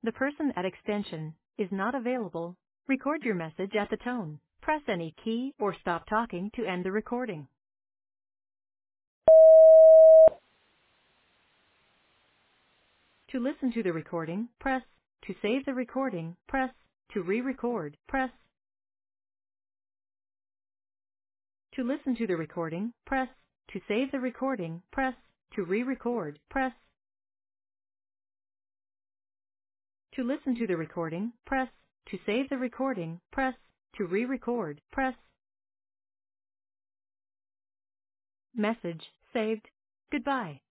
The person at extension is not available. Record your message at the tone. Press any key or stop talking to end the recording. To listen to the recording, press. To save the recording, press. To re-record, press. To listen to the recording, press. To save the recording, press. To re-record, press. To listen to the recording, press. To save the recording, press. To re-record, press. Message saved. Goodbye.